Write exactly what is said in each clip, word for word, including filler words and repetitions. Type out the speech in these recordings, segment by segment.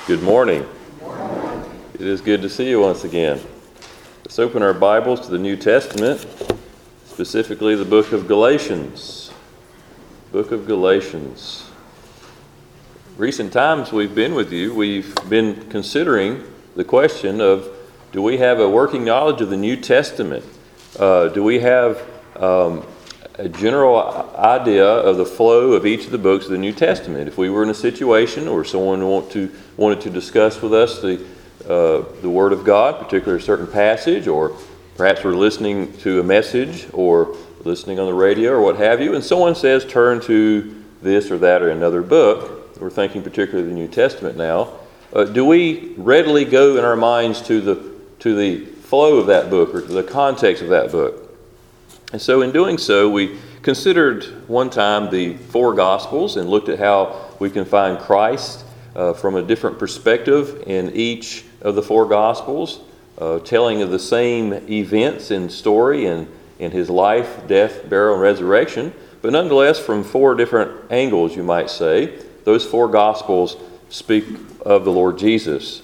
Good morning. It is good to see you once again. Let's open our Bibles to the New Testament, specifically the book of Galatians. Book of Galatians. Recent times we've been with you, we've been considering the question of, do we have a working knowledge of the New Testament? Uh, do we have um, a general idea of the flow of each of the books of the New Testament? If we were in a situation or someone want to, wanted to discuss with us the, uh, the Word of God, particularly a certain passage, or perhaps we're listening to a message or listening on the radio or what have you, and someone says turn to this or that or another book, we're thinking particularly the New Testament now, uh, do we readily go in our minds to the, to the flow of that book or to the context of that book? And so in doing so, we considered one time the four Gospels and looked at how we can find Christ uh, from a different perspective in each of the four Gospels, uh, telling of the same events and story in, in his life, death, burial, and resurrection, but nonetheless from four different angles, you might say. Those four Gospels speak of the Lord Jesus.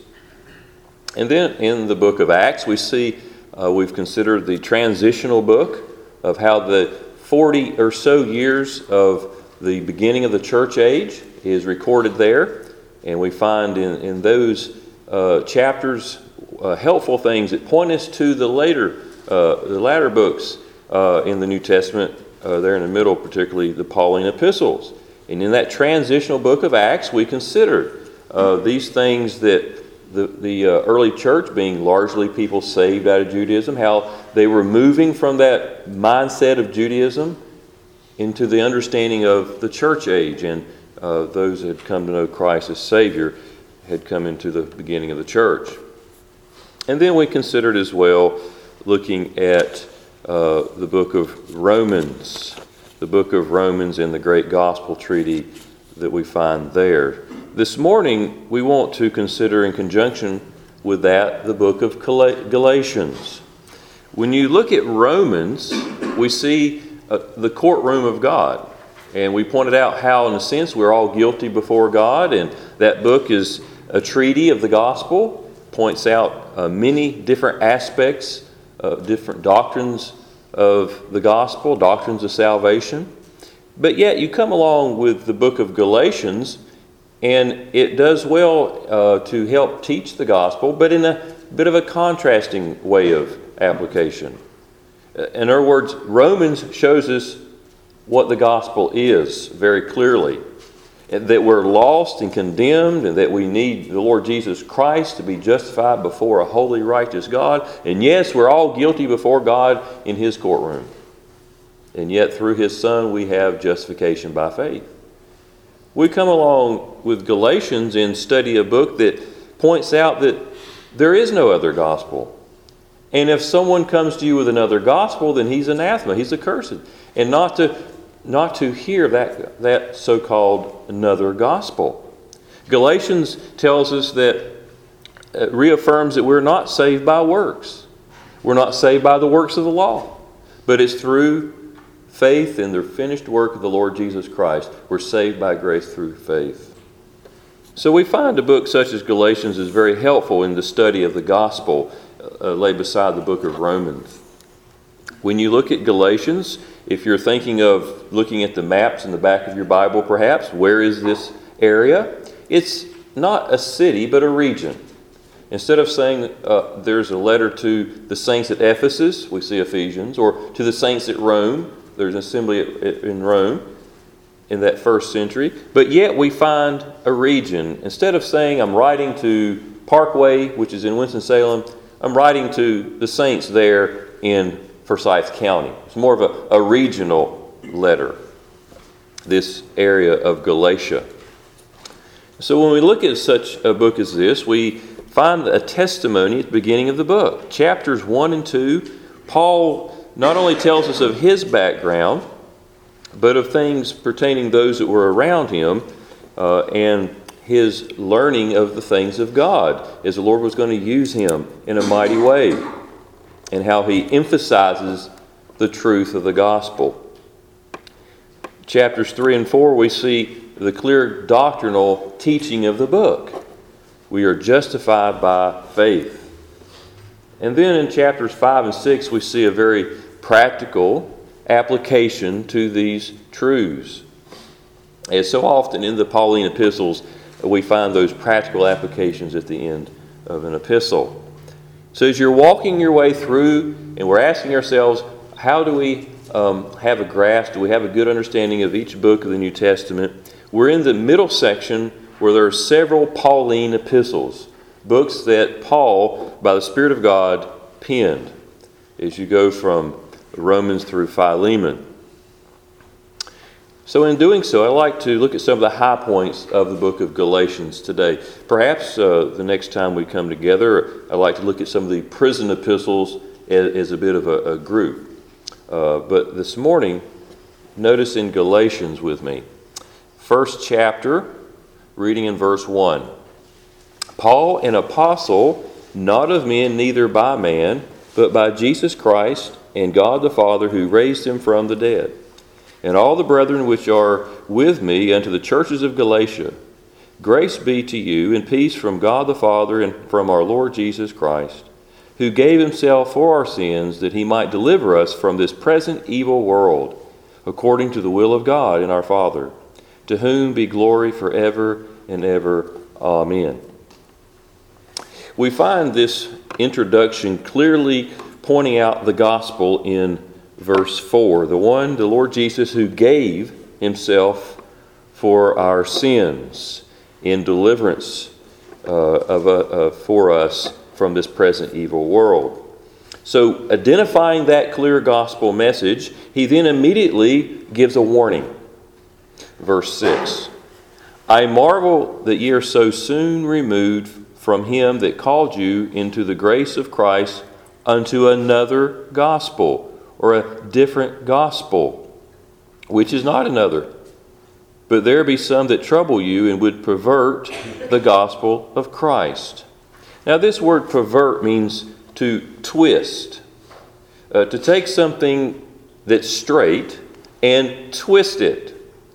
And then in the book of Acts, we see uh, we've considered the transitional book of how the forty or so years of the beginning of the church age is recorded there. And we find in, in those uh, chapters uh, helpful things that point us to the later, uh, the latter books uh, in the New Testament, uh, there in the middle, particularly the Pauline epistles. And in that transitional book of Acts, we considered uh, these things that the, the uh, early church, being largely people saved out of Judaism, how they were moving from that mindset of Judaism into the understanding of the church age, and uh, those that had come to know Christ as Savior had come into the beginning of the church. And then we considered as well looking at uh, the book of Romans, the book of Romans and the great gospel treaty that we find there. This morning, we want to consider in conjunction with that the book of Galatians. When you look at Romans, we see uh, the courtroom of God. And we pointed out how, in a sense, we're all guilty before God. And that book is a treaty of the gospel, points out uh, many different aspects, uh, different doctrines of the gospel, doctrines of salvation. But yet, you come along with the book of Galatians, and it does well uh, to help teach the gospel, but in a bit of a contrasting way of application. In other words, Romans shows us what the gospel is very clearly. That we're lost and condemned, and that we need the Lord Jesus Christ to be justified before a holy, righteous God. And yes, we're all guilty before God in His courtroom. And yet through His Son we have justification by faith. We come along with Galatians and study a book that points out that there is no other gospel. And if someone comes to you with another gospel, then he's anathema, he's accursed. And not to not to hear that, that so-called another gospel. Galatians tells us that, it reaffirms that we're not saved by works. We're not saved by the works of the law. But it's through faith in the finished work of the Lord Jesus Christ. We're saved by grace through faith. So we find a book such as Galatians is very helpful in the study of the gospel uh, laid beside the book of Romans. When you look at Galatians, if you're thinking of looking at the maps in the back of your Bible perhaps, where is this area? It's not a city, but a region. Instead of saying uh, there's a letter to the saints at Ephesus, we see Ephesians, or to the saints at Rome, there's an assembly in Rome in that first century. But yet we find a region. Instead of saying I'm writing to Parkway, which is in Winston-Salem, I'm writing to the saints there in Forsyth County. It's more of a, a regional letter, this area of Galatia. So when we look at such a book as this, we find a testimony at the beginning of the book. Chapters one and two, Paul not only tells us of his background, but of things pertaining those that were around him uh, and his learning of the things of God, as the Lord was going to use him in a mighty way, and how he emphasizes the truth of the gospel. Chapters three and four, we see the clear doctrinal teaching of the book. We are justified by faith. And then in chapters five and six, we see a very practical application to these truths. As so often in the Pauline epistles, we find those practical applications at the end of an epistle. So as you're walking your way through, and we're asking ourselves, how do we um, have a grasp, do we have a good understanding of each book of the New Testament? We're in the middle section where there are several Pauline epistles, books that Paul, by the Spirit of God, penned as you go from Romans through Philemon. So in doing so, I'd like to look at some of the high points of the book of Galatians today. Perhaps uh, the next time we come together, I'd like to look at some of the prison epistles as, as a bit of a, a group. Uh, but this morning, notice in Galatians with me, first chapter, reading in verse one. Paul, an apostle, not of men, neither by man, but by Jesus Christ and God the Father, who raised him from the dead. And all the brethren which are with me unto the churches of Galatia, grace be to you, and peace from God the Father and from our Lord Jesus Christ, who gave himself for our sins, that he might deliver us from this present evil world, according to the will of God and our Father, to whom be glory forever and ever. Amen. We find this introduction clearly pointing out the gospel in verse four, the one, the Lord Jesus, who gave himself for our sins in deliverance uh, of, uh, uh, for us from this present evil world. So, identifying that clear gospel message, he then immediately gives a warning. Verse six, I marvel that ye are so soon removed from him that called you into the grace of Christ unto another gospel, or a different gospel, which is not another. But there be some that trouble you and would pervert the gospel of Christ. Now this word pervert means to twist, uh, to take something that's straight and twist it.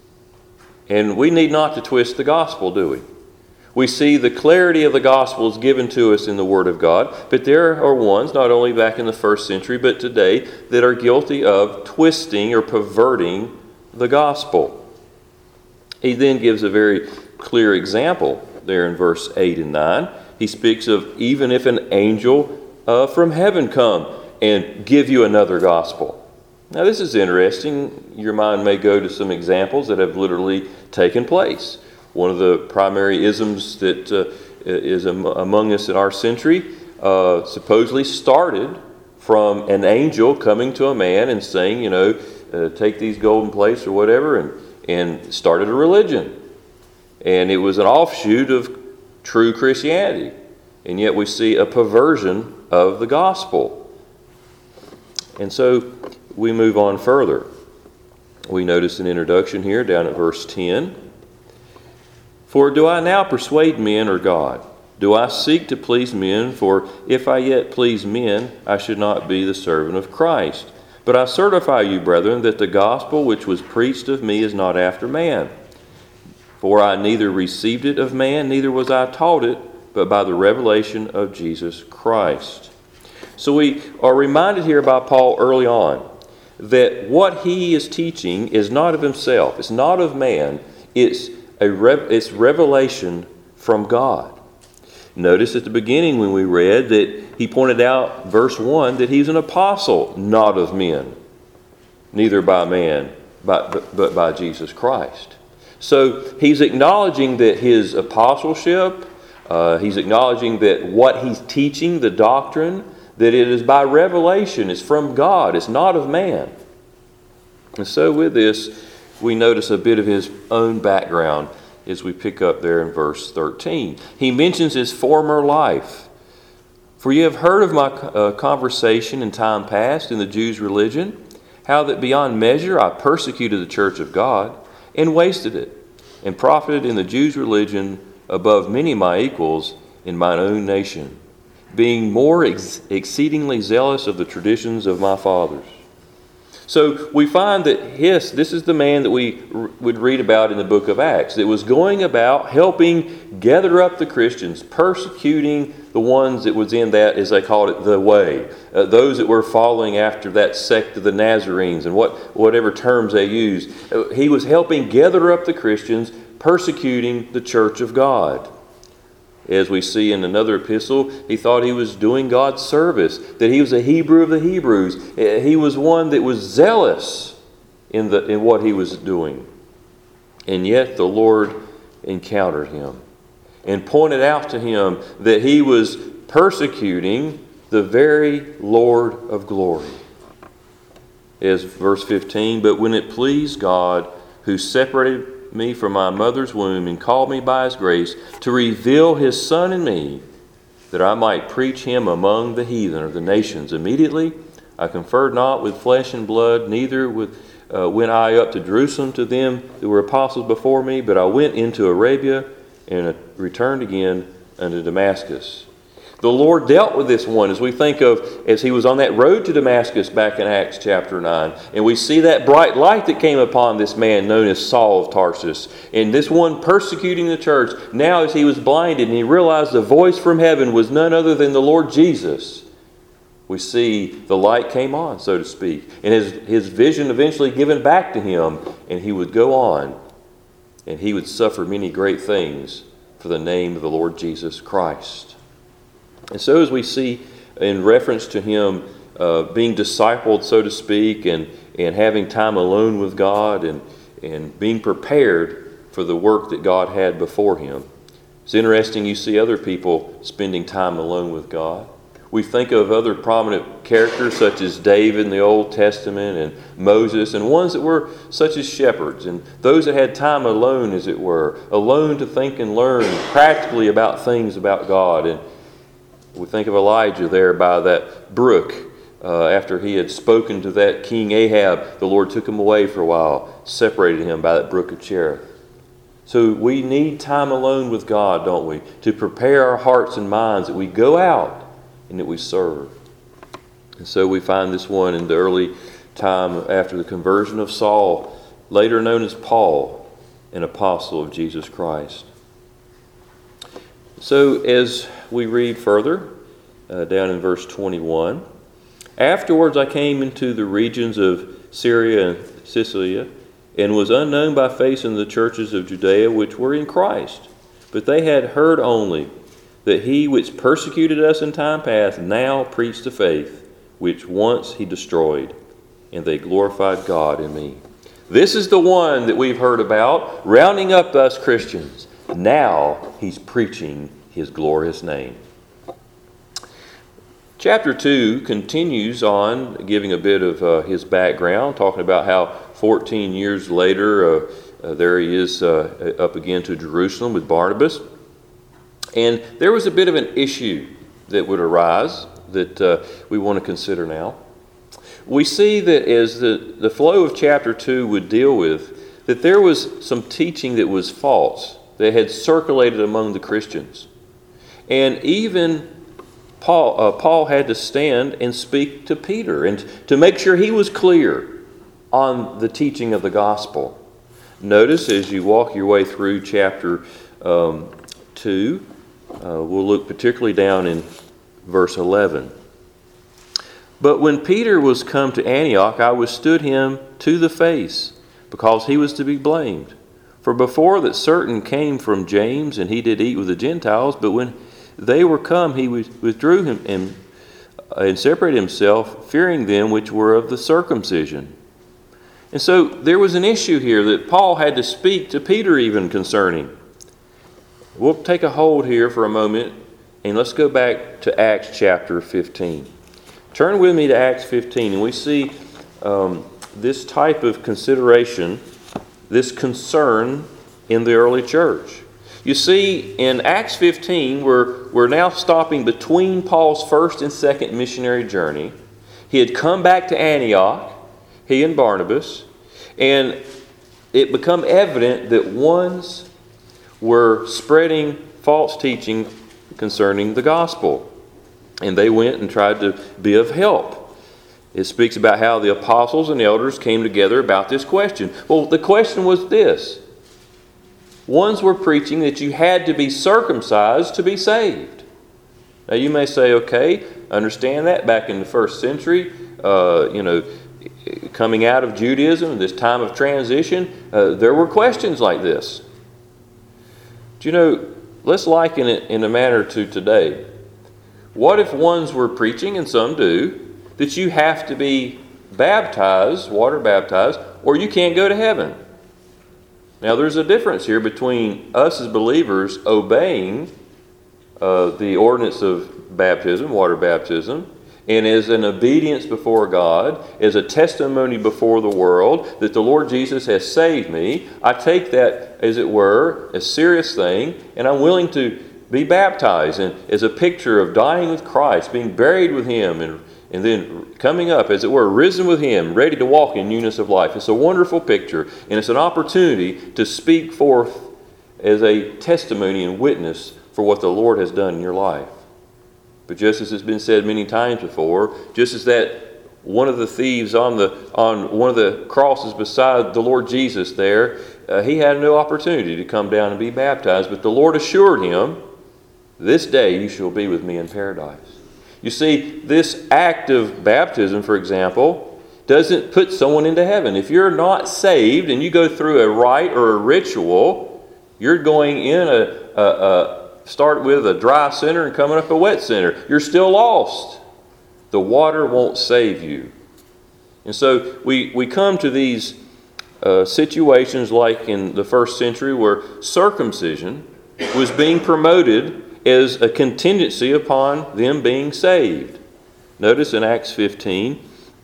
And we need not to twist the gospel, do we? We see the clarity of the gospel is given to us in the Word of God, but there are ones, not only back in the first century, but today, that are guilty of twisting or perverting the gospel. He then gives a very clear example there in verse eight and nine. He speaks of even if an angel uh, from heaven come and give you another gospel. Now this is interesting. Your mind may go to some examples that have literally taken place. One of the primary isms that uh, is am- among us in our century uh, supposedly started from an angel coming to a man and saying, you know, uh, take these golden plates or whatever, and, and started a religion. And it was an offshoot of true Christianity. And yet we see a perversion of the gospel. And so we move on further. We notice an introduction here down at verse ten. For do I now persuade men or God? Do I seek to please men? For if I yet please men, I should not be the servant of Christ. But I certify you, brethren, that the gospel which was preached of me is not after man. For I neither received it of man, neither was I taught it, but by the revelation of Jesus Christ. So we are reminded here by Paul early on that what he is teaching is not of himself. It's not of man. It's A rev- it's revelation from God. Notice at the beginning when we read that he pointed out, verse one, that he's an apostle, not of men, neither by man, but, but, but by Jesus Christ. So he's acknowledging that his apostleship, uh, he's acknowledging that what he's teaching, the doctrine, that it is by revelation, it's from God, it's not of man. And so with this, we notice a bit of his own background as we pick up there in verse thirteen. He mentions his former life. For you have heard of my uh, conversation in time past in the Jews' religion, how that beyond measure I persecuted the church of God and wasted it, and profited in the Jews' religion above many of my equals in mine own nation, being more ex- exceedingly zealous of the traditions of my fathers. So we find that his, this is the man that we r- would read about in the book of Acts, that was going about helping gather up the Christians, persecuting the ones that was in that, as they called it, the way. Uh, those that were following after that sect of the Nazarenes and what whatever terms they used. Uh, he was helping gather up the Christians, persecuting the church of God. As we see in another epistle, he thought he was doing God's service, that he was a Hebrew of the Hebrews. He was one that was zealous in, the, in what he was doing. And yet the Lord encountered him and pointed out to him that he was persecuting the very Lord of glory. As verse fifteen, but when it pleased God, who separated me from my mother's womb and called me by his grace to reveal his Son in me, that I might preach him among the heathen or the nations. Immediately I conferred not with flesh and blood, neither with, uh, went I up to Jerusalem to them that were apostles before me, but I went into Arabia and returned again unto Damascus. The Lord dealt with this one as we think of as he was on that road to Damascus back in Acts chapter nine. And we see that bright light that came upon this man known as Saul of Tarsus. And this one persecuting the church, now as he was blinded and he realized the voice from heaven was none other than the Lord Jesus, we see the light came on, so to speak. And his, his vision eventually given back to him, and he would go on and he would suffer many great things for the name of the Lord Jesus Christ. And so as we see in reference to him uh, being discipled, so to speak, and, and having time alone with God and, and being prepared for the work that God had before him. It's interesting you see other people spending time alone with God. We think of other prominent characters such as David in the Old Testament and Moses, and ones that were such as shepherds, and those that had time alone, as it were, alone to think and learn practically about things about God. And we think of Elijah there by that brook. Uh, after he had spoken to that King Ahab, the Lord took him away for a while, separated him by that brook of Cherith. So we need time alone with God, don't we? To prepare our hearts and minds that we go out and that we serve. And so we find this one in the early time after the conversion of Saul, later known as Paul, an apostle of Jesus Christ. So as we read further, uh, down in verse twenty-one, afterwards I came into the regions of Syria and Cilicia, and was unknown by face in the churches of Judea which were in Christ. But they had heard only that he which persecuted us in time past now preached the faith, which once he destroyed, and they glorified God in me. This is the one that we've heard about, rounding up us Christians. Now he's preaching his glorious name. Chapter two continues on giving a bit of uh, his background, talking about how fourteen years later, uh, uh, there he is uh, up again to Jerusalem with Barnabas. And there was a bit of an issue that would arise that uh, we want to consider now. We see that as the, the flow of chapter two would deal with, that there was some teaching that was false, that had circulated among the Christians. And even Paul, uh, Paul had to stand and speak to Peter and to make sure he was clear on the teaching of the gospel. Notice as you walk your way through chapter um, two, uh, we'll look particularly down in verse eleven. But when Peter was come to Antioch, I withstood him to the face, because he was to be blamed. For before that certain came from James, and he did eat with the Gentiles, but when they were come, he withdrew him and, and separated himself, fearing them which were of the circumcision. And so there was an issue here that Paul had to speak to Peter even concerning. We'll take a hold here for a moment, and let's go back to Acts chapter fifteen. Turn with me to Acts fifteen, and we see um, this type of consideration, this concern in the early church. You see, in Acts fifteen, we're, we're now stopping between Paul's first and second missionary journey. He had come back to Antioch, he and Barnabas, and it became evident that ones were spreading false teaching concerning the gospel. And they went and tried to be of help. It speaks about how the apostles and elders came together about this question. Well, the question was this. Ones were preaching that you had to be circumcised to be saved. Now you may say, okay, understand that. Back in the first century, uh, you know, coming out of Judaism, this time of transition, uh, there were questions like this. Do you know, let's liken it in a manner to today. What if ones were preaching, and some do, that you have to be baptized, water baptized, or you can't go to heaven? Now there's a difference here between us as believers obeying uh, the ordinance of baptism, water baptism, and as an obedience before God, as a testimony before the world that the Lord Jesus has saved me. I take that, as it were, a serious thing, and I'm willing to be baptized and as a picture of dying with Christ, being buried with Him, and, and then coming up, as it were, risen with Him, ready to walk in newness of life. It's a wonderful picture, and it's an opportunity to speak forth as a testimony and witness for what the Lord has done in your life. But just as has been said many times before, just as that one of the thieves on the on one of the crosses beside the Lord Jesus there, uh, he had no opportunity to come down and be baptized, but the Lord assured him, this day you shall be with me in paradise. You see, this act of baptism, for example, doesn't put someone into heaven. If you're not saved and you go through a rite or a ritual, you're going in a, a, a start with a dry center and coming up a wet center. You're still lost. The water won't save you. And so we, we come to these uh, situations like in the first century where circumcision was being promoted as a contingency upon them being saved. Notice in Acts fifteen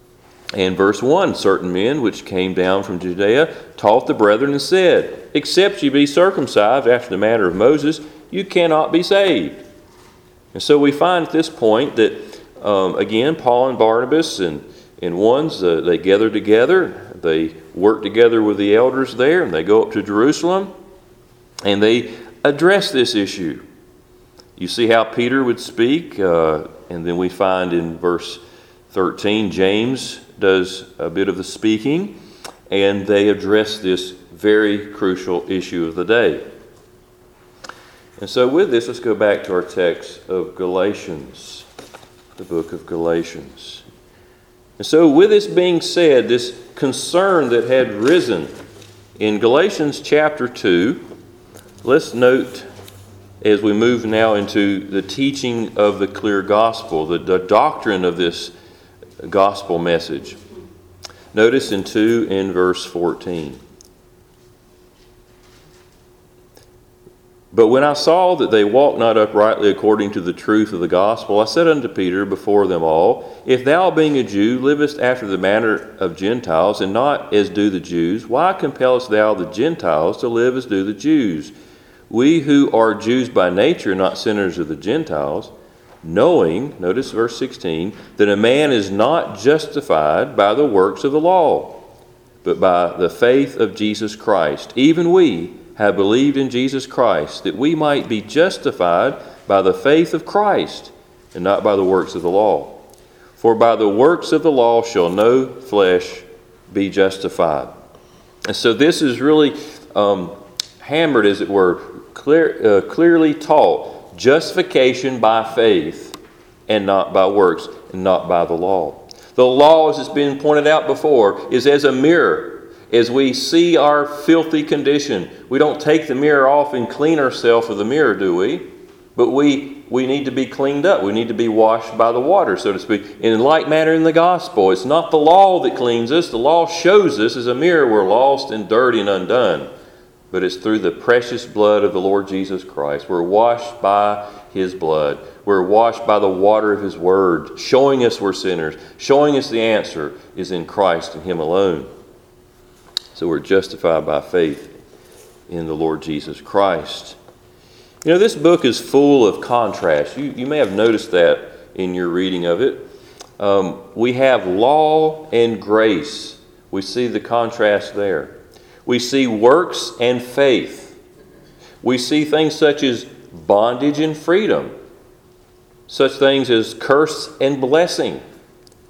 and verse one, certain men which came down from Judea taught the brethren and said, except ye be circumcised after the manner of Moses, you cannot be saved. And so we find at this point that, um, again, Paul and Barnabas and, and ones, uh, they gather together. They work together with the elders there, and they go up to Jerusalem, and they address this issue. You see how Peter would speak, uh, and then we find in verse thirteen, James does a bit of the speaking, and they address this very crucial issue of the day. And so with this, let's go back to our text of Galatians, the book of Galatians. And so with this being said, this concern that had risen in Galatians chapter two, let's note as we move now into the teaching of the clear gospel, the, the doctrine of this gospel message. Notice in two in verse fourteen. But when I saw that they walked not uprightly according to the truth of the gospel, I said unto Peter before them all, if thou, being a Jew, livest after the manner of Gentiles, and not as do the Jews, why compellest thou the Gentiles to live as do the Jews? We who are Jews by nature, not sinners of the Gentiles, knowing, notice verse sixteen, that a man is not justified by the works of the law, but by the faith of Jesus Christ. Even we have believed in Jesus Christ, that we might be justified by the faith of Christ, and not by the works of the law. For by the works of the law shall no flesh be justified. And so this is really um, hammered, as it were, clear, uh, clearly taught. Justification by faith, and not by works, and not by the law. The law, as it's been pointed out before, is as a mirror. As we see our filthy condition, we don't take the mirror off and clean ourselves with the mirror, do we? But we we need to be cleaned up. We need to be washed by the water, so to speak. In like manner in the gospel, it's not the law that cleans us. The law shows us as a mirror we're lost and dirty and undone. But it's through the precious blood of the Lord Jesus Christ. We're washed by His blood. We're washed by the water of His word, showing us we're sinners, showing us the answer is in Christ and Him alone. So we're justified by faith in the Lord Jesus Christ. You know, this book is full of contrasts. You, you may have noticed that in your reading of it. Um, we have law and grace. We see the contrast there. We see works and faith. We see things such as bondage and freedom. Such things as curse and blessing.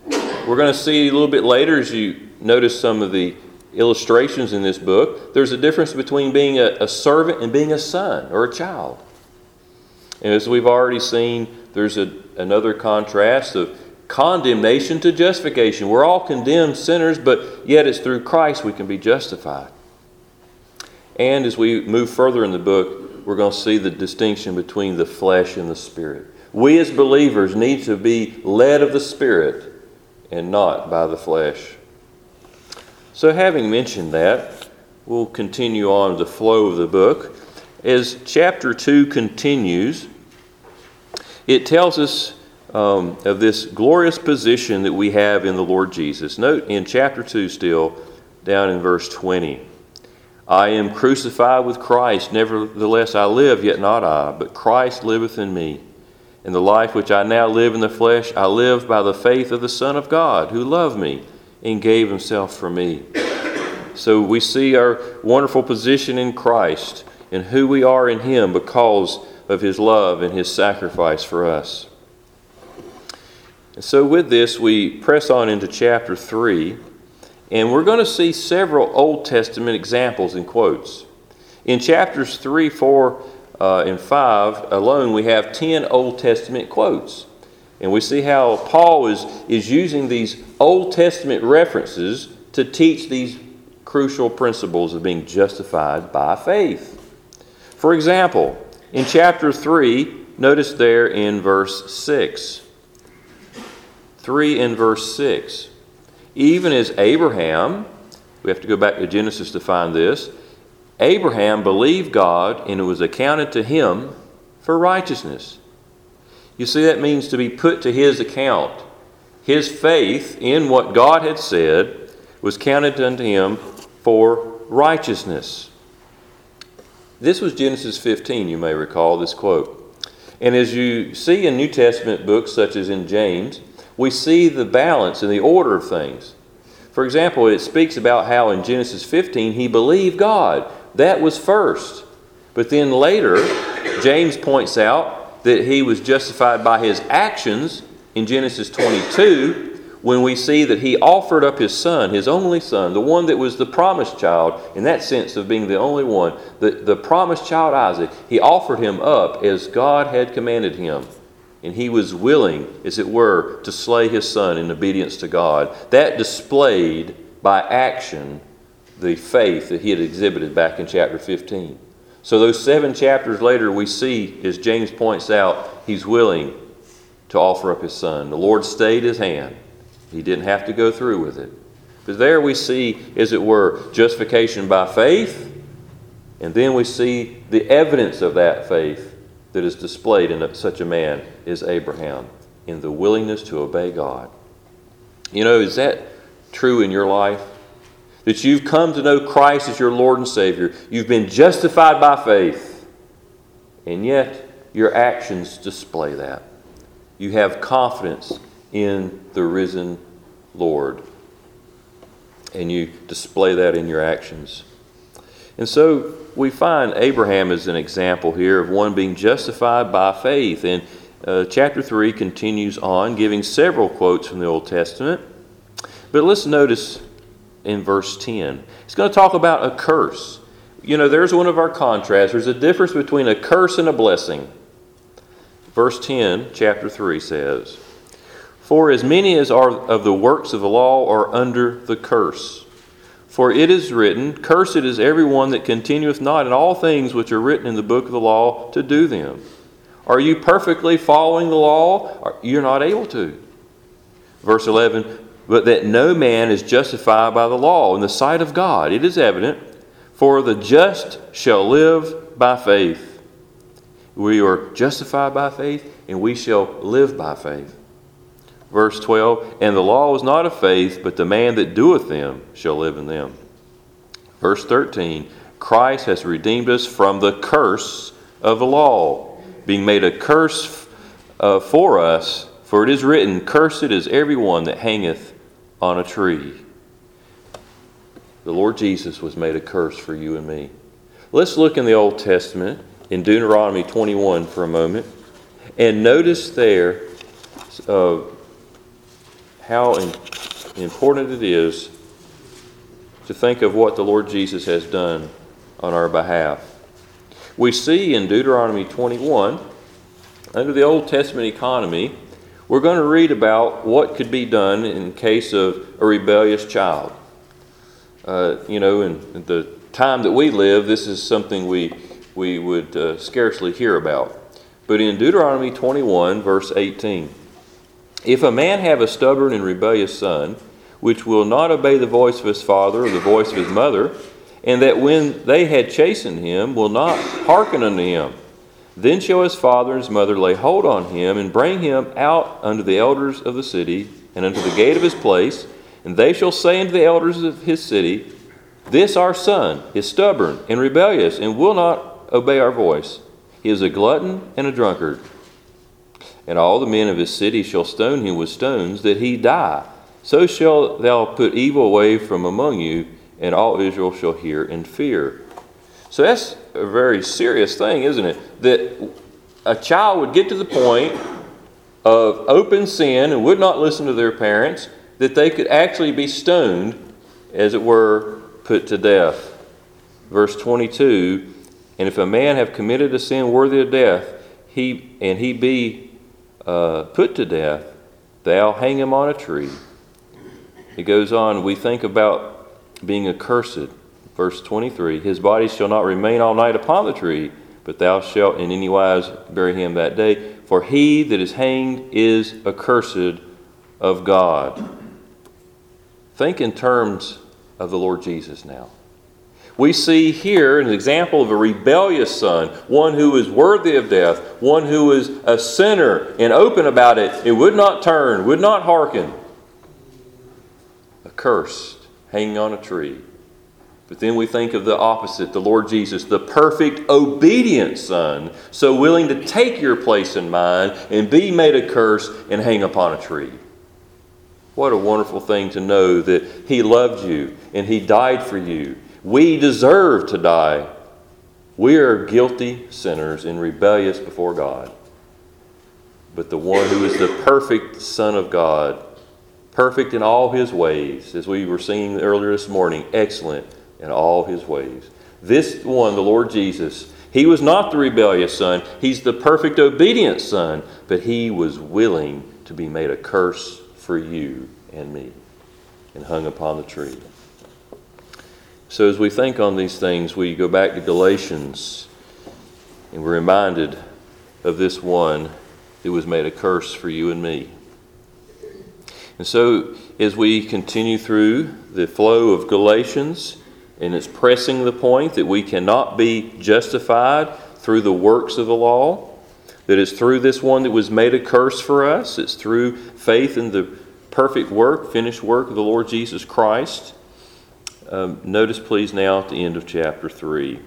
we're going to see a little bit later as you notice some of the illustrations in this book, there's a difference between being a, a servant and being a son or a child. And as we've already seen, there's a, another contrast of condemnation to justification. We're all condemned sinners, but yet it's through Christ we can be justified. And as we move further in the book, we're going to see the distinction between the flesh and the spirit. We as believers need to be led of the Spirit and not by the flesh. So having mentioned that, we'll continue on the flow of the book. As chapter two continues, it tells us um, of this glorious position that we have in the Lord Jesus. Note in chapter two still, down in verse twenty, I am crucified with Christ, nevertheless I live, yet not I, but Christ liveth in me. And the life which I now live in the flesh, I live by the faith of the Son of God, who loved me and gave himself for me. So we see our wonderful position in Christ and who we are in him because of his love and his sacrifice for us. And so with this, we press on into chapter three, and we're going to see several Old Testament examples in quotes. In chapters three, four, uh, and five alone, we have ten Old Testament quotes. And we see how Paul is, is using these Old Testament references to teach these crucial principles of being justified by faith. For example, in chapter three, notice there in verse six. three and verse six. Even as Abraham, we have to go back to Genesis to find this, Abraham believed God and it was accounted to him for righteousness. You see, that means to be put to his account. His faith in what God had said was counted unto him for righteousness. This was Genesis fifteen, you may recall this quote. And as you see in New Testament books such as in James, we see the balance and the order of things. For example, it speaks about how in Genesis fifteen he believed God. That was first. But then later, James points out that he was justified by his actions in Genesis twenty-two, when we see that he offered up his son, his only son, the one that was the promised child, in that sense of being the only one, the, the promised child Isaac, he offered him up as God had commanded him. And he was willing, as it were, to slay his son in obedience to God. That displayed by action the faith that he had exhibited back in chapter fifteen. So those seven chapters later, we see, as James points out, he's willing to offer up his son. The Lord stayed his hand. He didn't have to go through with it. But there we see, as it were, justification by faith, and then we see the evidence of that faith that is displayed in such a man as Abraham, in the willingness to obey God. You know, is that true in your life? That you've come to know Christ as your Lord and Savior. You've been justified by faith. And yet, your actions display that. You have confidence in the risen Lord. And you display that in your actions. And so, we find Abraham as an example here of one being justified by faith. And uh, chapter three continues on, giving several quotes from the Old Testament. But let's notice in verse ten. It's going to talk about a curse. You know, there's one of our contrasts. There's a difference between a curse and a blessing. Verse ten, chapter three says, For as many as are of the works of the law are under the curse. For it is written, Cursed is every one that continueth not in all things which are written in the book of the law to do them. Are you perfectly following the law? You're not able to. Verse eleven, But that no man is justified by the law in the sight of God. It is evident, for the just shall live by faith. We are justified by faith, and we shall live by faith. Verse twelve, And the law is not of faith, but the man that doeth them shall live in them. Verse thirteen, Christ has redeemed us from the curse of the law, being made a curse uh, for us, for it is written, Cursed is every one that hangeth on a tree. The Lord Jesus was made a curse for you and me. Let's look in the Old Testament, in Deuteronomy twenty-one for a moment, and notice there uh, how important it is to think of what the Lord Jesus has done on our behalf. We see in Deuteronomy twenty-one, under the Old Testament economy, we're going to read about what could be done in case of a rebellious child. Uh, you know, in the time that we live, this is something we we would uh, scarcely hear about. But in Deuteronomy twenty-one, verse eighteen, if a man have a stubborn and rebellious son, which will not obey the voice of his father or the voice of his mother, and that when they had chastened him will not hearken unto him, then shall his father and his mother lay hold on him, and bring him out unto the elders of the city, and unto the gate of his place, and they shall say unto the elders of his city, this our son is stubborn and rebellious, and will not obey our voice. He is a glutton and a drunkard. And all the men of his city shall stone him with stones, that he die. So shalt thou put evil away from among you, and all Israel shall hear and fear. So that's a very serious thing, isn't it? That a child would get to the point of open sin and would not listen to their parents, that they could actually be stoned, as it were, put to death. Verse twenty-two, and if a man have committed a sin worthy of death, he and he be uh, put to death, thou hang him on a tree. It goes on, we think about being accursed. Verse twenty-three, his body shall not remain all night upon the tree, but thou shalt in any wise bury him that day. For he that is hanged is accursed of God. Think in terms of the Lord Jesus now. We see here an example of a rebellious son, one who is worthy of death, one who is a sinner and open about it. It would not turn, would not hearken. Accursed, hanging on a tree. But then we think of the opposite, the Lord Jesus, the perfect, obedient Son, so willing to take your place in mine and be made a curse and hang upon a tree. What a wonderful thing to know that He loved you and He died for you. We deserve to die. We are guilty sinners and rebellious before God. But the one who is the perfect Son of God, perfect in all His ways, as we were singing earlier this morning, excellent in all His ways. This one, the Lord Jesus, He was not the rebellious son. He's the perfect obedient son. But He was willing to be made a curse for you and me and hung upon the tree. So as we think on these things, we go back to Galatians and we're reminded of this one who was made a curse for you and me. And so as we continue through the flow of Galatians, and it's pressing the point that we cannot be justified through the works of the law, that it's through this one that was made a curse for us. It's through faith in the perfect work, finished work of the Lord Jesus Christ. Um, notice please now at the end of chapter three,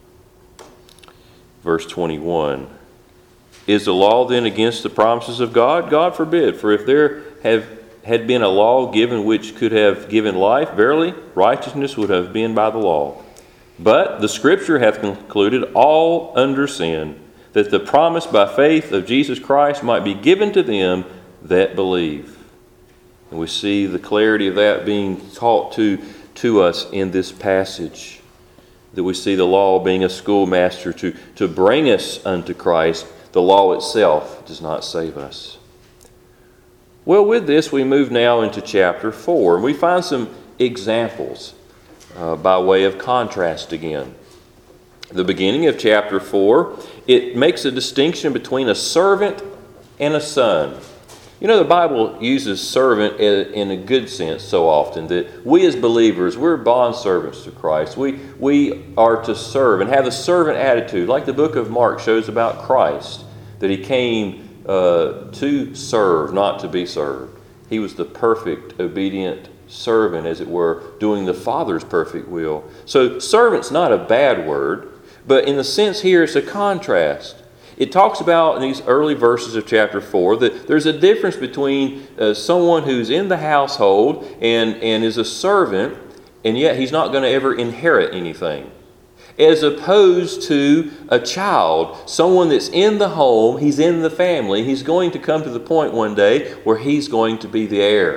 verse twenty-one. Is the law then against the promises of God? God forbid. For if there have had been a law given which could have given life, verily, righteousness would have been by the law. But the Scripture hath concluded all under sin, that the promise by faith of Jesus Christ might be given to them that believe. And we see the clarity of that being taught to, to us in this passage. That we see the law being a schoolmaster to, to bring us unto Christ. The law itself does not save us. Well, with this, we move now into chapter four, and we find some examples uh, by way of contrast again. The beginning of chapter four, it makes a distinction between a servant and a son. You know, the Bible uses servant in a good sense so often that we as believers, we're bond servants to Christ. We, we are to serve and have the servant attitude, like the book of Mark shows about Christ, that He came Uh, to serve, not to be served. He was the perfect, obedient servant, as it were, doing the Father's perfect will. So servant's not a bad word, but in the sense here it's a contrast. It talks about in these early verses of chapter four that there's a difference between uh, someone who's in the household and, and is a servant, and yet he's not going to ever inherit anything. As opposed to a child, someone that's in the home, he's in the family, he's going to come to the point one day where he's going to be the heir.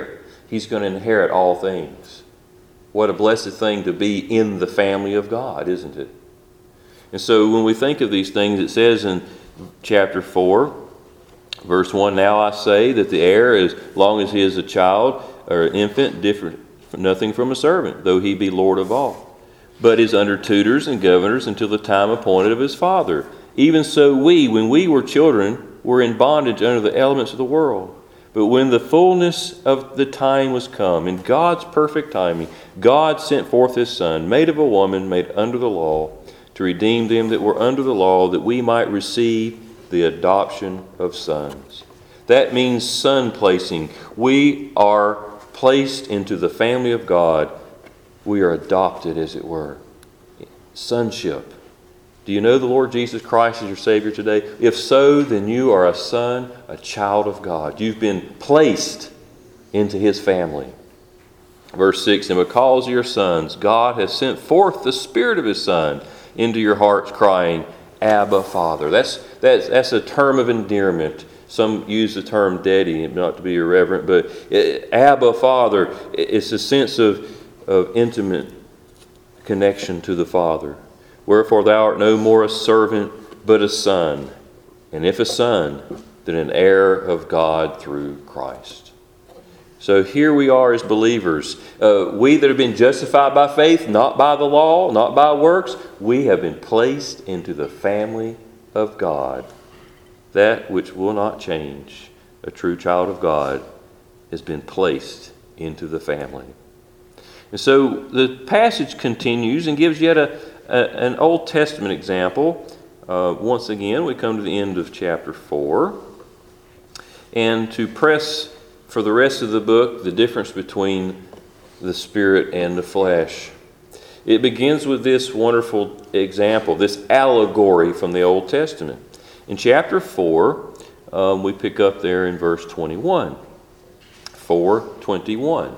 he's going to inherit all things. What a blessed thing to be in the family of God, isn't it? And so when we think of these things, it says in chapter four, verse one, "Now I say that the heir, as long as he is a child or an infant, different nothing from a servant, though he be Lord of all, but is under tutors and governors until the time appointed of his father. Even so we, when we were children, were in bondage under the elements of the world. But when the fullness of the time was come, in God's perfect timing, God sent forth his Son, made of a woman, made under the law, to redeem them that were under the law, that we might receive the adoption of sons." That means son placing. We are placed into the family of God. We are adopted, as it were. Sonship. Do you know the Lord Jesus Christ as your Savior today? If so, then you are a son, a child of God. You've been placed into his family. Verse six, "And because of your sons, God has sent forth the Spirit of his Son into your hearts, crying, Abba, Father." That's, that's, that's a term of endearment. Some use the term daddy, not to be irreverent, but it, Abba, Father, it's a sense of, of intimate connection to the Father. "Wherefore thou art no more a servant, but a son. And if a son, then an heir of God through Christ." So here we are as believers. Uh, we that have been justified by faith, not by the law, not by works, we have been placed into the family of God. That which will not change, a true child of God, has been placed into the family. And so the passage continues and gives yet a, a an Old Testament example. Uh, once again, we come to the end of chapter four. And to press for the rest of the book the difference between the spirit and the flesh. It begins with this wonderful example, this allegory from the Old Testament. In chapter four, um, we pick up there in verse twenty-one. four twenty-one.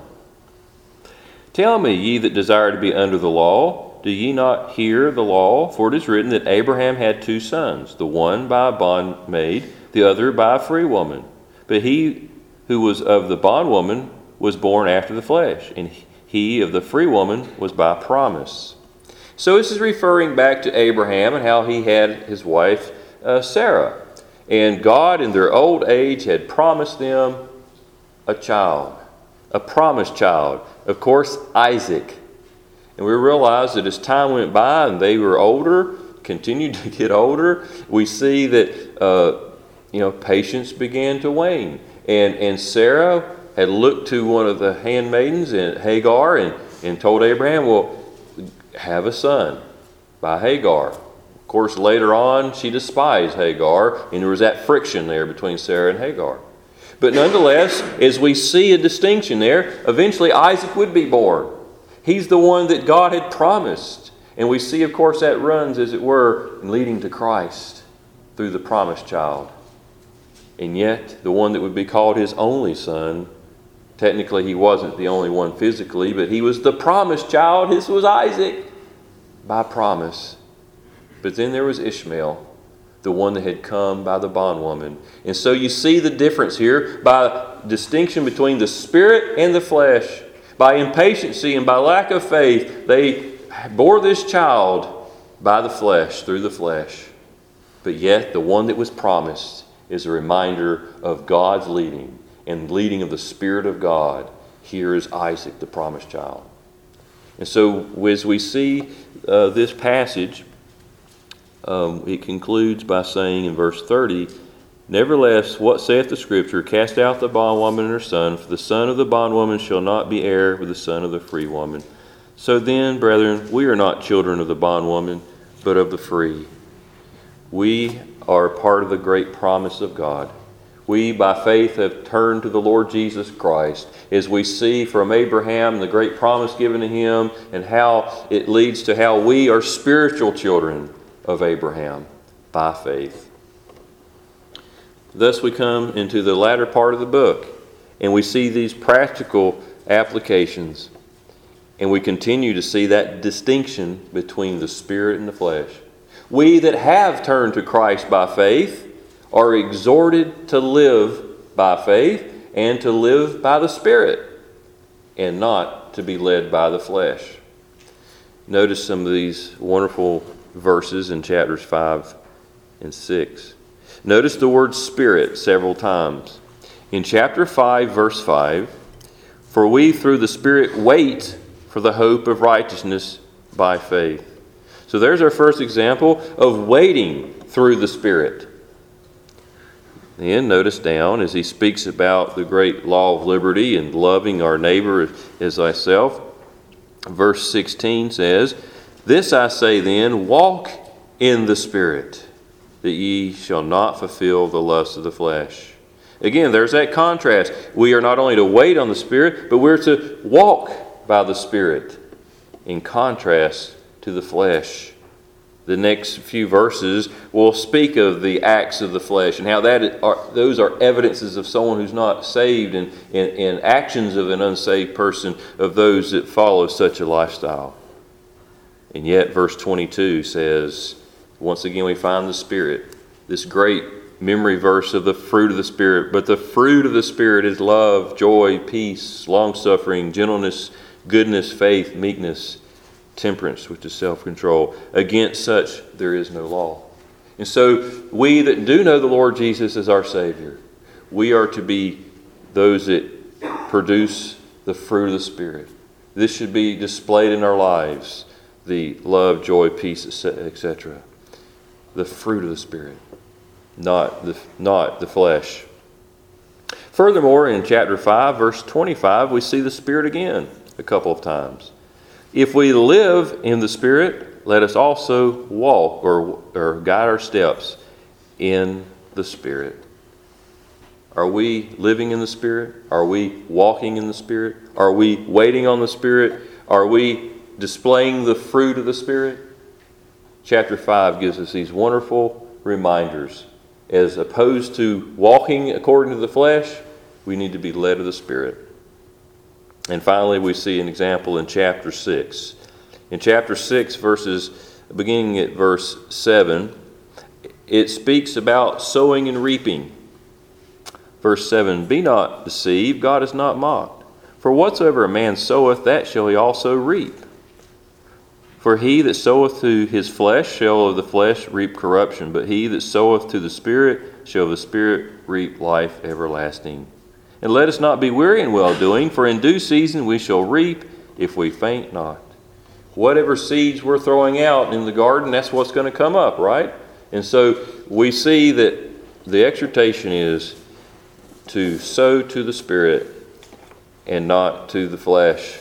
"Tell me, ye that desire to be under the law, do ye not hear the law? For it is written that Abraham had two sons, the one by a bondmaid, the other by a free woman. But he who was of the bondwoman was born after the flesh, and he of the free woman was by promise." So this is referring back to Abraham and how he had his wife uh, Sarah. And God in their old age had promised them a child, a promised child. Of course, Isaac. And we realize that as time went by and they were older, continued to get older, we see that uh, you know patience began to wane. And and Sarah had looked to one of the handmaidens, and Hagar, and, and told Abraham, well, have a son by Hagar. Of course, later on, she despised Hagar, and there was that friction there between Sarah and Hagar. But nonetheless, as we see a distinction there, eventually Isaac would be born. He's the one that God had promised. And we see, of course, that runs, as it were, leading to Christ through the promised child. And yet, the one that would be called his only son, technically he wasn't the only one physically, but he was the promised child. This was Isaac by promise. But then there was Ishmael, the one that had come by the bondwoman. And so you see the difference here by distinction between the spirit and the flesh. By impatiency and by lack of faith, they bore this child by the flesh, through the flesh. But yet the one that was promised is a reminder of God's leading and leading of the Spirit of God. Here is Isaac, the promised child. And so as we see uh, this passage, um, it concludes by saying in verse thirty, "Nevertheless, what saith the Scripture? Cast out the bondwoman and her son, for the son of the bondwoman shall not be heir with the son of the free woman. So then, brethren, we are not children of the bondwoman, but of the free." We are part of the great promise of God. We, by faith, have turned to the Lord Jesus Christ, as we see from Abraham the great promise given to him, and how it leads to how we are spiritual children of Abraham by faith. Thus we come into the latter part of the book, and we see these practical applications, and we continue to see that distinction between the spirit and the flesh. We that have turned to Christ by faith are exhorted to live by faith and to live by the Spirit. and not to be led by the flesh. Notice some of these wonderful verses in chapters five and six. Notice the word Spirit several times. In chapter five, verse five, "For we through the Spirit wait for the hope of righteousness by faith." So there's our first example of waiting through the Spirit. Then notice down as he speaks about the great law of liberty and loving our neighbor as thyself. Verse sixteen says, "This I say then, walk in the Spirit, that ye shall not fulfill the lust of the flesh." Again, there's that contrast. We are not only to wait on the Spirit, but we're to walk by the Spirit in contrast to the flesh. The next few verses will speak of the acts of the flesh and how that are, those are evidences of someone who's not saved, and, and, and actions of an unsaved person, of those that follow such a lifestyle. And yet verse twenty-two says, once again we find the Spirit, this great memory verse of the fruit of the Spirit. "But the fruit of the Spirit is love, joy, peace, long-suffering, gentleness, goodness, faith, meekness, temperance," which is self-control. "Against such there is no law." And so we that do know the Lord Jesus as our Savior, we are to be those that produce the fruit of the Spirit. This should be displayed in our lives, the love, joy, peace, et cetera. The fruit of the Spirit, not the, not the flesh. Furthermore, in chapter five, verse twenty-five, we see the Spirit again a couple of times. "If we live in the Spirit, let us also walk," or, or guide our steps in the Spirit. Are we living in the Spirit? Are we walking in the Spirit? Are we waiting on the Spirit? Are we displaying the fruit of the Spirit? Chapter five gives us these wonderful reminders. As opposed to walking according to the flesh, we need to be led of the Spirit. And finally, we see an example in chapter six. In chapter six, verses beginning at verse seven, it speaks about sowing and reaping. Verse seven, "Be not deceived, God is not mocked. For whatsoever a man soweth, that shall he also reap. For he that soweth to his flesh shall of the flesh reap corruption, but he that soweth to the Spirit shall of the Spirit reap life everlasting. And let us not be weary in well-doing, for in due season we shall reap if we faint not." Whatever seeds we're throwing out in the garden, that's what's going to come up, right? And so we see that the exhortation is to sow to the Spirit and not to the flesh.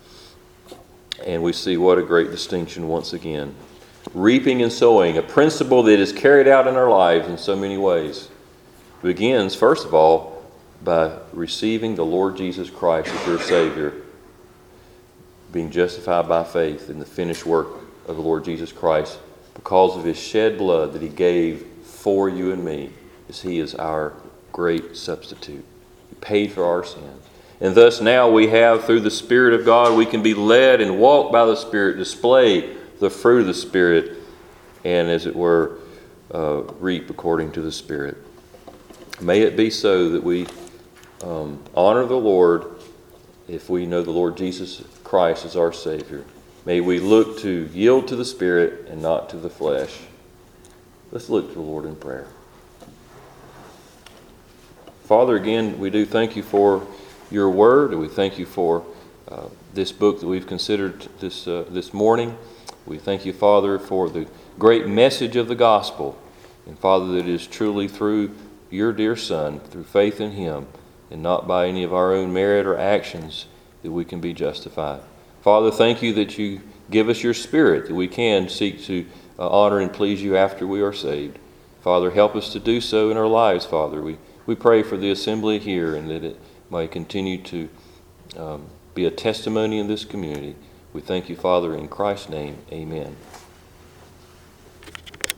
And we see what a great distinction once again. Reaping and sowing, a principle that is carried out in our lives in so many ways, begins, first of all, by receiving the Lord Jesus Christ as your Savior, being justified by faith in the finished work of the Lord Jesus Christ because of His shed blood that He gave for you and me, as He is our great substitute. He paid for our sins. And thus now we have, through the Spirit of God, we can be led and walk by the Spirit, display the fruit of the Spirit, and as it were, uh, reap according to the Spirit. May it be so that we um, honor the Lord if we know the Lord Jesus Christ as our Savior. May we look to yield to the Spirit and not to the flesh. Let's look to the Lord in prayer. Father, again, we do thank you for your word, and we thank you for uh, this book that we've considered this uh, this morning. We thank you, Father, for the great message of the gospel, and Father, that it is truly through your dear Son, through faith in Him, and not by any of our own merit or actions that we can be justified. Father, thank you that you give us your Spirit, that we can seek to uh, honor and please you after we are saved. Father, help us to do so in our lives, Father. We, we pray for the assembly here, and that it may continue to um, be a testimony in this community. We thank you, Father, in Christ's name. Amen.